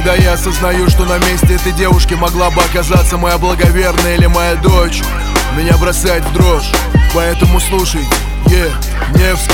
Когда я осознаю, что на месте этой девушки могла бы оказаться моя благоверная или моя дочь, меня бросает в дрожь. Поэтому слушайте, Невский.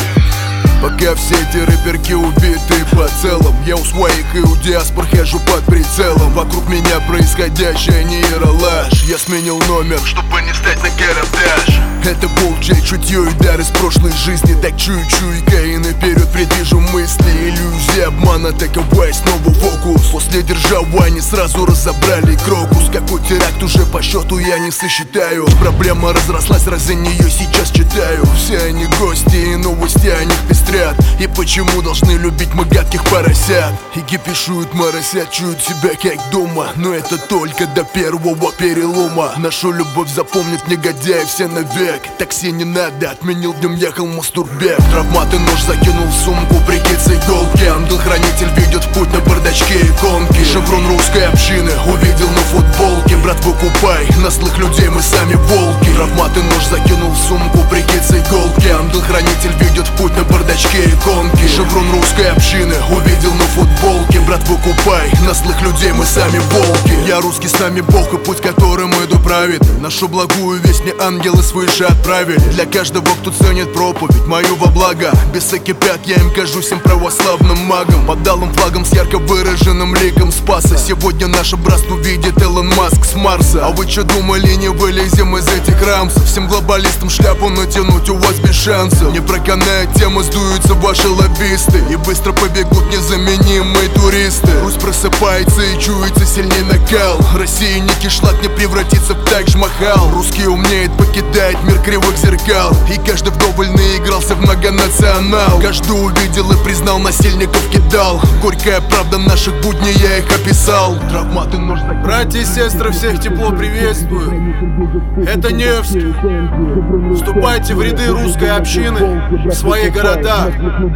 Пока все эти рэперки убиты по целом, я у своих и у диаспор хожу под прицелом. Вокруг меня происходящее не ералаш. Я сменил номер, чтобы не стать на гарантаж. Это булджей, чутье и дар из прошлой жизни. Так чую-чуйка и наперед предвижу мысли. Иллюзия обмана, таковая снова фокус. После держава они сразу разобрали крокус. Какой теракт уже по счету я не сосчитаю. Проблема разрослась, раз за нее сейчас читаю. Все они гости и новости о них пестрят. И почему должны любить мы гадких поросят? И кипишуют, моросят, чуют себя как дома. Но это только до первого перелома. Нашу любовь запомнят негодяи все навек. Такси не надо, отменил, днем ехал Мастурбек. Травмат и нож закинул в сумку, прикид с иголки. Ангел-хранитель ведет в путь на бардачке иконки. Шеврон русской общины увидел на футболке. Брат, выкупай, на злых людей мы сами волки. Травмат и нож закинул в сумку, прикид с иголки. Ангел-хранитель ведет в путь на бардачке иконки. Шеврон русской общины увидел на футболке. Брат, выкупай, на злых людей мы сами волки. Я русский, с нами Бог, и путь, которым иду правит. Нашу благую весть мне ангелы свыше отправили. Для каждого, кто ценит проповедь мою во благо. Бесы кипят, я им кажусь им православным магом. Под алым флагом с ярко выраженным ликом спаса. Сегодня наше братство видит Илон Маск с Марса. А вы что думали, не вылезем из этих рамсов? Всем глобалистам шляпу натянуть у вас без шансов. Не проканает тема, сдуются ваши лоббисты. И быстро побегут незаменимые туристы. Русь просыпается и чуется сильней накал. Россия не кишлак, не превратится в Тадж-Махал. Русский умнеет, покидает мир кривых зеркал. И каждый вдоволь наигрался в многонационал. Каждый увидел и признал, насильников кидал. Горькая правда наших будней, я их описал. Травматы нож. Братья и сестры, всех тепло приветствую. Это Невский. Вступайте в ряды русской общины, в свои города.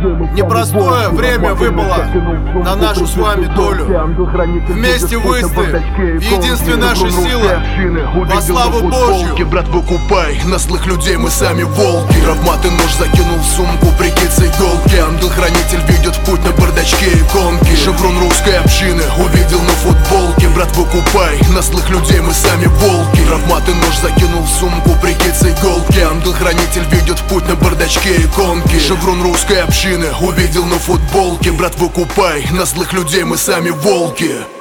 Непростое время выпало на нашу с вами долю. Вместе выстоим, в единстве наша сила. Во славу Божью. Брат, выкупай, на злых людей мы сами волки. Травмат и нож закинул в сумку, прикид с иголки. Ангел-хранитель ведет в путь на бардачке иконки. Шеврон русской общины увидел на футболке. Брат, выкупай, на злых людей мы сами волки. Травмат и нож закинул в сумку, прикид с иголки. Ангел-хранитель ведет в путь на бардачке иконки. Шеврон русской общины увидел на футболке. Брат, выкупай, на злых людей мы сами волки.